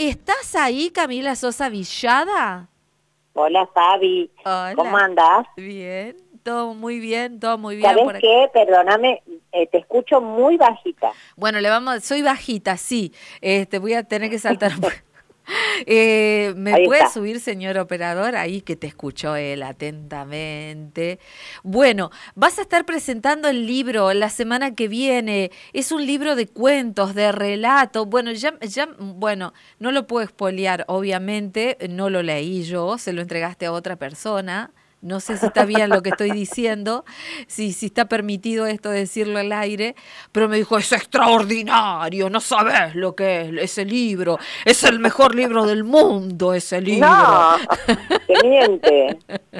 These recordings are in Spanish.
¿Estás ahí, Camila Sosa Villada? Hola, Fabi. Hola. ¿Cómo andás? Bien, todo muy bien, todo muy bien. ¿Sabés Por aquí. qué? Perdóname, te escucho muy bajita. Bueno, soy bajita, sí. Voy a tener que saltar un poco. ¿Me Ahí puede está. subir, señor operador? Ahí que te escuchó él atentamente. Bueno, vas a estar presentando el libro la semana que viene. Es un libro de cuentos, de relato. Bueno, bueno, no lo puedo espolear, obviamente. No lo leí yo, se lo entregaste a otra persona. No sé si está bien lo que estoy diciendo, si está permitido esto decirlo al aire, pero me dijo, es extraordinario, no sabes lo que es ese libro, es el mejor libro del mundo ese libro. No, te miente.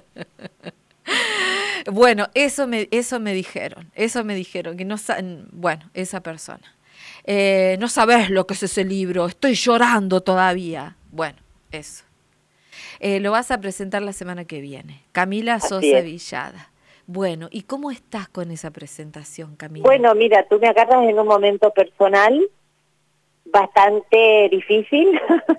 Bueno, eso me dijeron, que no bueno, esa persona. No sabes lo que es ese libro, estoy llorando todavía. Bueno, eso. Lo vas a presentar la semana que viene. Camila Así Sosa es. Villada. Bueno, ¿y cómo estás con esa presentación, Camila? Bueno, mira, tú me agarras en un momento personal bastante difícil.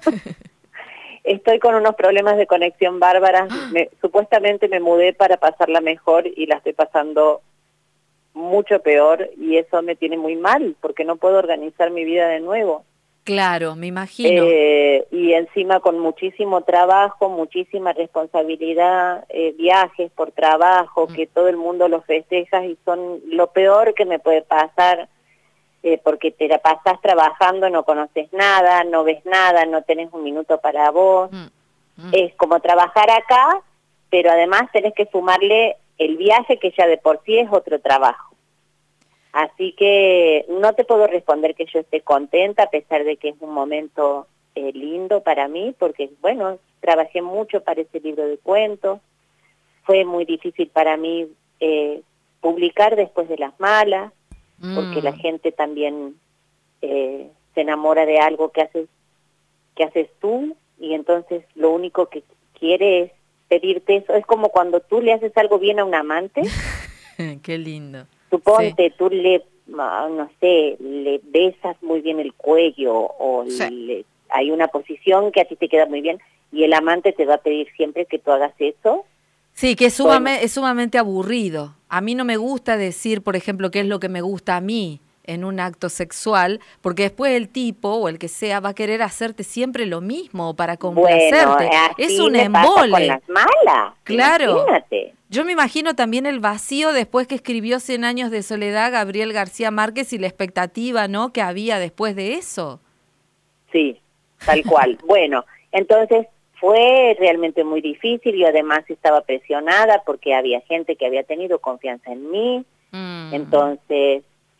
Estoy con unos problemas de conexión bárbaras. Supuestamente me mudé para pasarla mejor y la estoy pasando mucho peor y eso me tiene muy mal porque no puedo organizar mi vida de nuevo. Claro, me imagino. Y encima con muchísimo trabajo, muchísima responsabilidad, viajes por trabajo, que todo el mundo los festeja y son lo peor que me puede pasar, porque te la pasás trabajando, no conoces nada, no ves nada, no tenés un minuto para vos. Es como trabajar acá, pero además tenés que sumarle el viaje que ya de por sí es otro trabajo. Así que no te puedo responder que yo esté contenta, a pesar de que es un momento lindo para mí, porque, bueno, trabajé mucho para ese libro de cuentos. Fue muy difícil para mí publicar después de las malas, porque la gente también se enamora de algo que haces tú, y entonces lo único que quiere es pedirte eso. Es como cuando tú le haces algo bien a un amante. Qué lindo. Suponte, sí. Tú no sé, le besas muy bien el cuello o Sí. Hay una posición que a ti te queda muy bien y el amante te va a pedir siempre que tú hagas eso. Sí, que es Bueno, es sumamente aburrido. A mí no me gusta decir, por ejemplo, qué es lo que me gusta a mí en un acto sexual, porque después el tipo o el que sea va a querer hacerte siempre lo mismo para bueno, complacerte. Es así un me pasa con embole. las malas, Claro. imagínate. Yo me imagino también el vacío después que escribió Cien años de soledad Gabriel García Márquez y la expectativa, ¿no?, que había después de eso. Sí, tal cual. Bueno, entonces fue realmente muy difícil. Yo además estaba presionada porque había gente que había tenido confianza en mí. Entonces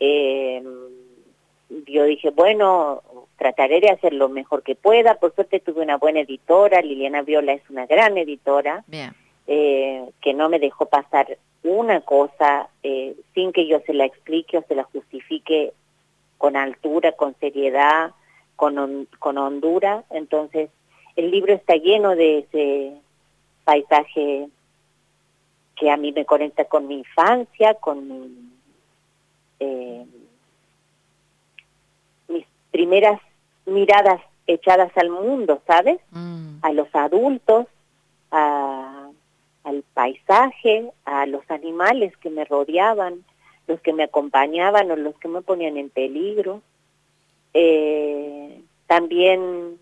yo dije, bueno, trataré de hacer lo mejor que pueda. Por suerte tuve una buena editora, Liliana Viola es una gran editora. Bien. Que no me dejó pasar una cosa sin que yo se la explique o se la justifique con altura, con seriedad, con hondura. Entonces el libro está lleno de ese paisaje que a mí me conecta con mi infancia, con mis primeras miradas echadas al mundo, ¿sabes? A los adultos, al paisaje, a los animales que me rodeaban, los que me acompañaban o los que me ponían en peligro. También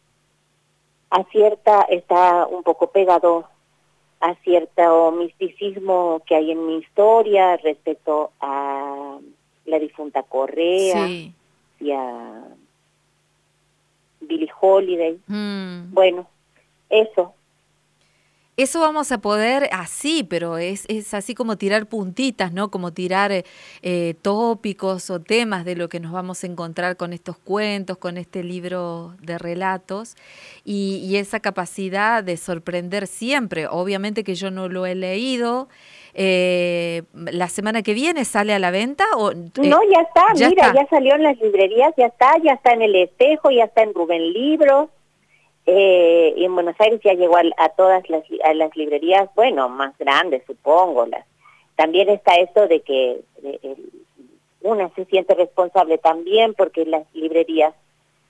está un poco pegado a cierto misticismo que hay en mi historia respecto a la difunta Correa, Sí. Y a Billie Holiday. Bueno, eso. Eso vamos a poder así, pero es así como tirar puntitas, ¿no? Como tirar tópicos o temas de lo que nos vamos a encontrar con estos cuentos, con este libro de relatos y esa capacidad de sorprender siempre. Obviamente que yo no lo he leído. ¿La semana que viene sale a la venta? No, ya está, ya salió en las librerías, ya está en El Espejo, ya está en Rubén Libros. Y en Buenos Aires ya llegó a todas las librerías, bueno, más grandes, supongo. También está esto de que una se siente responsable también porque las librerías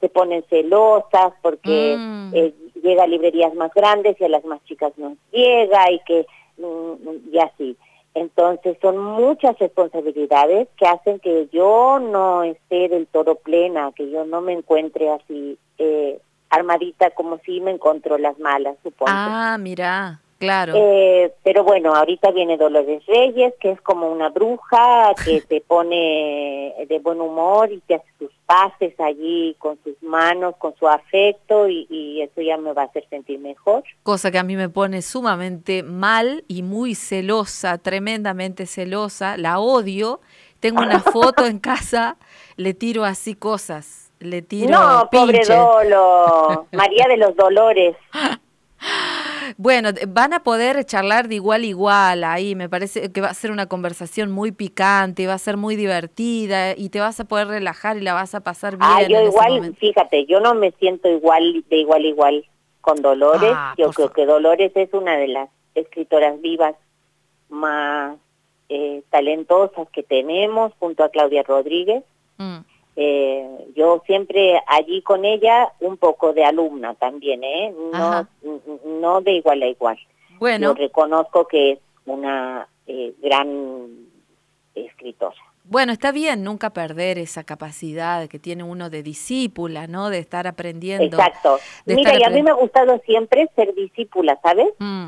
se ponen celosas porque llega a librerías más grandes y a las más chicas no llega y así. Entonces son muchas responsabilidades que hacen que yo no esté del todo plena, que yo no me encuentre así armadita como si me encontró las malas, supongo. Ah, mira, claro. Pero bueno, ahorita viene Dolores Reyes, que es como una bruja que te pone de buen humor y te hace sus pases allí con sus manos, con su afecto, y eso ya me va a hacer sentir mejor. Cosa que a mí me pone sumamente mal y muy celosa, tremendamente celosa, la odio. Tengo una foto en casa, le tiro así cosas, le tiro No, pobre pinche. Dolo, María de los Dolores. Bueno, van a poder charlar de igual a igual ahí, me parece que va a ser una conversación muy picante, va a ser muy divertida y te vas a poder relajar y la vas a pasar bien Yo en ese igual, momento. fíjate, yo no me siento igual de igual a igual con Dolores. Yo creo que Dolores es una de las escritoras vivas más talentosas que tenemos, junto a Claudia Rodríguez. Yo siempre allí con ella un poco de alumna también, no de igual a igual. Bueno. Yo reconozco que es una gran escritora. Bueno, está bien nunca perder esa capacidad que tiene uno de discípula, ¿no? De estar aprendiendo. Exacto. Mira, y a mí me ha gustado siempre ser discípula, ¿sabes?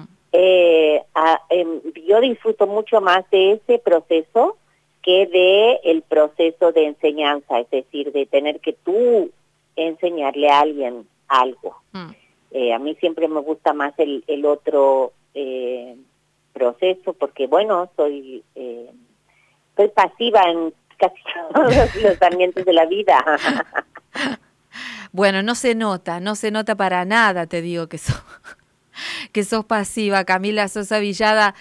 Yo disfruto mucho más de ese proceso que de el proceso de enseñanza, es decir, de tener que tú enseñarle a alguien algo. A mí siempre me gusta más el otro proceso, porque bueno, soy pasiva en casi todos los ambientes de la vida. Bueno, no se nota para nada, te digo que sos pasiva, Camila Sosa Villada.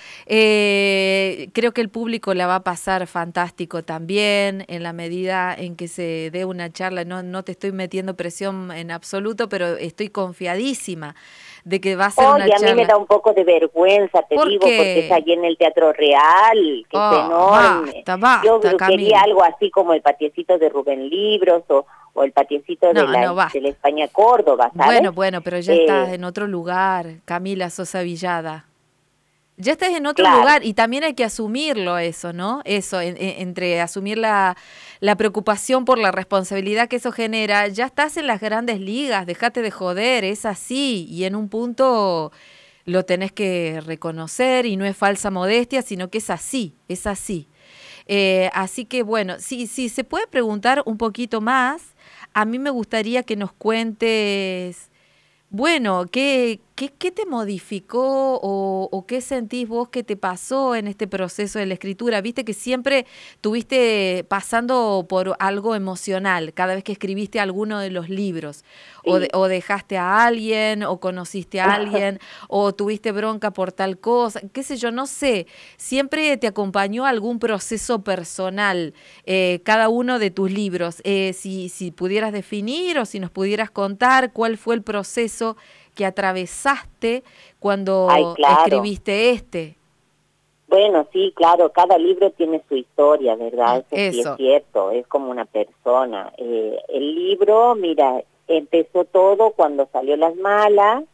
Creo que el público la va a pasar fantástico también en la medida en que se dé una charla. No te estoy metiendo presión en absoluto, pero estoy confiadísima de que va a ser una charla. A mí me da un poco de vergüenza, te digo, porque es allí en el Teatro Real, que es enorme. Basta, yo Camila. Quería algo así como el patiecito de Rubén Libros o el patiecito de la España Córdoba, ¿sabes? Bueno, pero ya estás en otro lugar, Camila Sosa Villada. Ya estás en otro lugar y también hay que asumirlo eso, ¿no? Eso, entre asumir la preocupación por la responsabilidad que eso genera, ya estás en las grandes ligas, dejate de joder, es así, y en un punto lo tenés que reconocer y no es falsa modestia, sino que es así, es así. Así que bueno, si se puede preguntar un poquito más, a mí me gustaría que nos cuentes, bueno, ¿qué te modificó o qué sentís vos que te pasó en este proceso de la escritura? Viste que siempre tuviste pasando por algo emocional cada vez que escribiste alguno de los libros, o dejaste a alguien, o conociste a alguien, o tuviste bronca por tal cosa, qué sé yo, no sé. Siempre te acompañó algún proceso personal, cada uno de tus libros. Si pudieras definir o si nos pudieras contar cuál fue el proceso que atravesaste cuando escribiste este. Bueno, sí, claro, cada libro tiene su historia, ¿verdad? Eso sí es cierto, es como una persona. El libro, mira, empezó todo cuando salió Las Malas,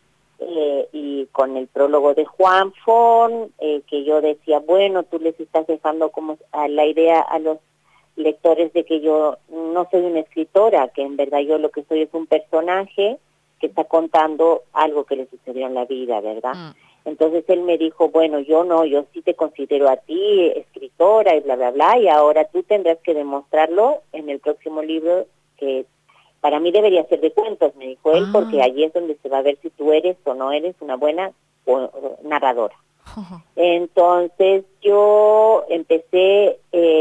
y con el prólogo de Juan Fon, que yo decía, bueno, tú les estás dejando como a la idea a los lectores de que yo no soy una escritora, que en verdad yo lo que soy es un personaje que está contando algo que le sucedió en la vida, ¿verdad? Entonces él me dijo, bueno, yo sí te considero a ti escritora y bla, bla, bla, y ahora tú tendrás que demostrarlo en el próximo libro, que para mí debería ser de cuentos, me dijo él, porque allí es donde se va a ver si tú eres o no eres una buena narradora. Entonces yo empecé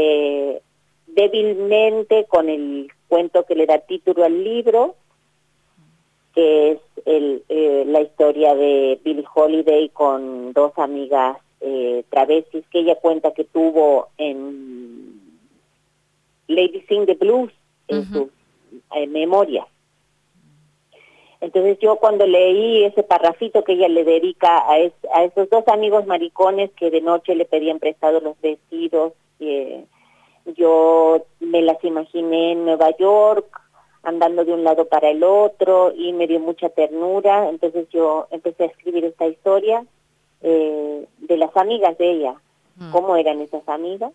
débilmente con el cuento que le da título al libro, que es la historia de Billie Holiday con dos amigas travestis que ella cuenta que tuvo en Lady Sing the Blues, en sus memorias. Entonces yo cuando leí ese parrafito que ella le dedica a esos dos amigos maricones que de noche le pedían prestado los vestidos, yo me las imaginé en Nueva York, andando de un lado para el otro y me dio mucha ternura. Entonces yo empecé a escribir esta historia de las amigas de ella, cómo eran esas amigas.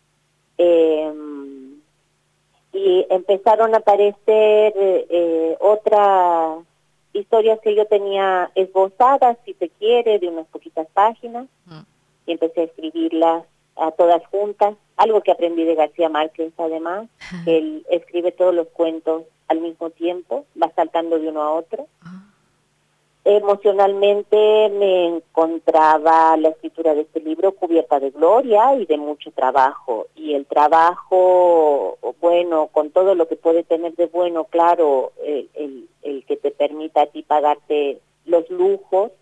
Y empezaron a aparecer otras historias que yo tenía esbozadas, si se quiere, de unas poquitas páginas, y empecé a escribirlas a todas juntas, algo que aprendí de García Márquez además, que él escribe todos los cuentos al mismo tiempo, va saltando de uno a otro. Emocionalmente me encontraba la escritura de este libro cubierta de gloria y de mucho trabajo, y el trabajo, bueno, con todo lo que puede tener de bueno, claro, el que te permita a ti pagarte los lujos,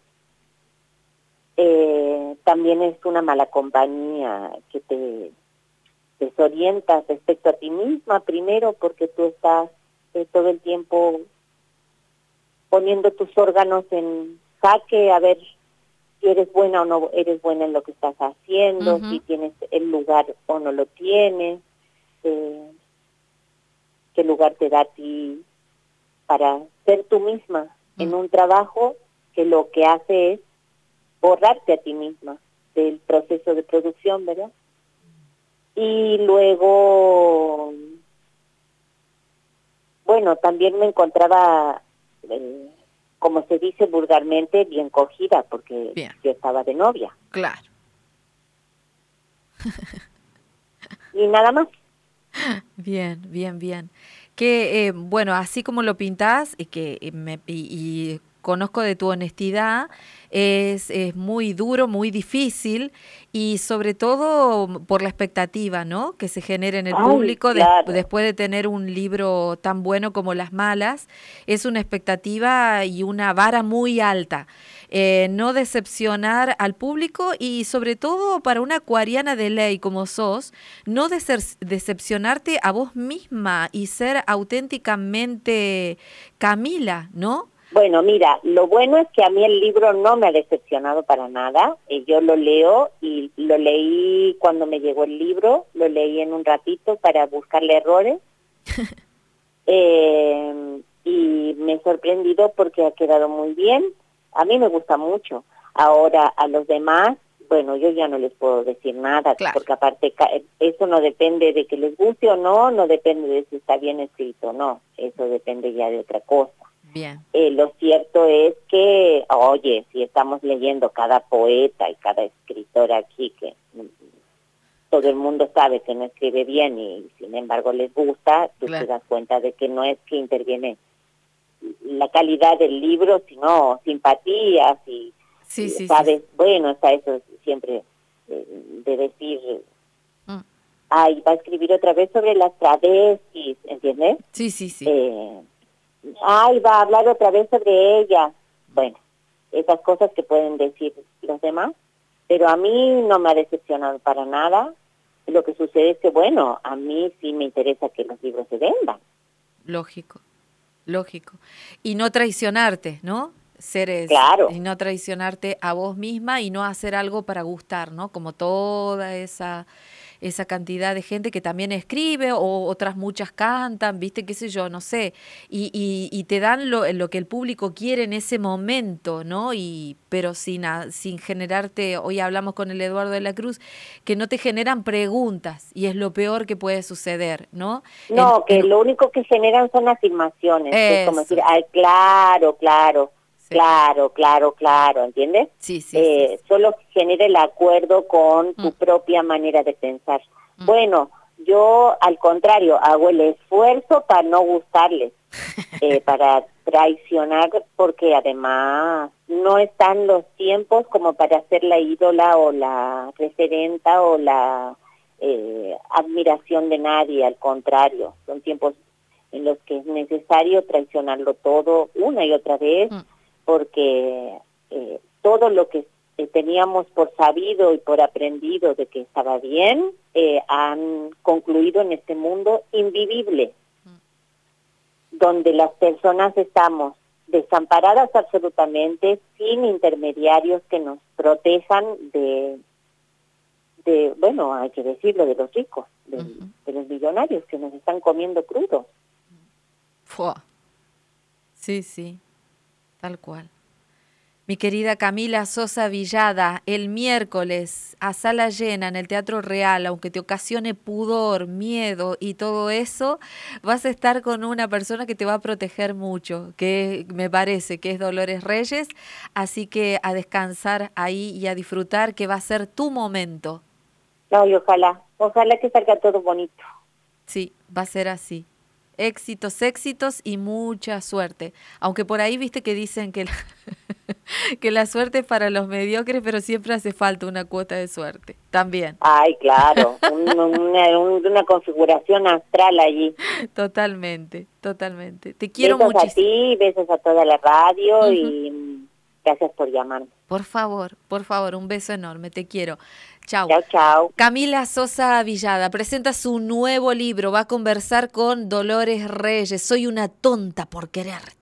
también es una mala compañía que te desorienta respecto a ti misma, primero porque tú estás todo el tiempo poniendo tus órganos en jaque, a ver si eres buena o no eres buena en lo que estás haciendo, si tienes el lugar o no lo tienes, qué lugar te da a ti para ser tú misma en un trabajo que lo que hace es borrarte a ti misma del proceso de producción, ¿verdad? Y luego, bueno, también me encontraba, como se dice vulgarmente, bien cogida, porque yo estaba de novia. Claro. Y nada más. Bien, bien, bien. Que, bueno, así como lo pintás, y conozco de tu honestidad, es muy duro, muy difícil, y sobre todo por la expectativa, ¿no?, que se genera en el público claro. después de tener un libro tan bueno como Las Malas. Es una expectativa y una vara muy alta. No decepcionar al público, y sobre todo para una acuariana de ley como sos, no decepcionarte a vos misma y ser auténticamente Camila, ¿no? Bueno, mira, lo bueno es que a mí el libro no me ha decepcionado para nada. Yo lo leo y lo leí cuando me llegó el libro, lo leí en un ratito para buscarle errores. Y me he sorprendido porque ha quedado muy bien. A mí me gusta mucho. Ahora, a los demás, bueno, yo ya no les puedo decir nada, claro, porque aparte eso no depende de que les guste o no, no depende de si está bien escrito o no, eso depende ya de otra cosa. Bien. Lo cierto es que, oye, si estamos leyendo cada poeta y cada escritor aquí, que todo el mundo sabe que no escribe bien y sin embargo les gusta, tú te das cuenta de que no es que interviene la calidad del libro, sino simpatías y sabes, bueno, está eso siempre de decir, ay, va a escribir otra vez sobre las travestis, ¿entiendes? Sí. Ay, va a hablar otra vez sobre ella. Bueno, esas cosas que pueden decir los demás, pero a mí no me ha decepcionado para nada. Lo que sucede es que, bueno, a mí sí me interesa que los libros se vendan. Lógico. Y no traicionarte, ¿no? Claro. Y no traicionarte a vos misma y no hacer algo para gustar, ¿no? Como toda esa cantidad de gente que también escribe, o otras muchas cantan, viste, qué sé yo, no sé, y te dan lo que el público quiere en ese momento, ¿no? Pero sin generarte, hoy hablamos con el Eduardo de la Cruz, que no te generan preguntas, y es lo peor que puede suceder, ¿no? No, lo único que generan son afirmaciones, es como decir, ay, claro, ¿entiendes? Sí. Solo genera el acuerdo con tu propia manera de pensar. Bueno, yo al contrario hago el esfuerzo para no gustarles, para traicionar, porque además no están los tiempos como para ser la ídola o la referenta o la admiración de nadie, al contrario, son tiempos en los que es necesario traicionarlo todo una y otra vez, porque todo lo que teníamos por sabido y por aprendido de que estaba bien, han concluido en este mundo invivible, donde las personas estamos desamparadas absolutamente, sin intermediarios que nos protejan de bueno, hay que decirlo, de los ricos, de los millonarios que nos están comiendo crudos. Fua. Sí, sí, tal cual. Mi querida Camila Sosa Villada, el miércoles a sala llena en el Teatro Real, aunque te ocasione pudor, miedo y todo eso, vas a estar con una persona que te va a proteger mucho, que me parece que es Dolores Reyes, así que a descansar ahí y a disfrutar, que va a ser tu momento. No, y ojalá que salga todo bonito. Sí, va a ser así. Éxitos, éxitos y mucha suerte. Aunque por ahí viste que dicen que que la suerte es para los mediocres, pero siempre hace falta una cuota de suerte. También. Ay, claro, una configuración astral allí. Totalmente, totalmente. Te quiero Besos muchísimo. a ti, besos a toda la radio Ujú. y gracias por llamarme. Por favor, un beso enorme, te quiero. Chau. Chao, chao. Camila Sosa Villada presenta su nuevo libro, va a conversar con Dolores Reyes. Soy una tonta por querer.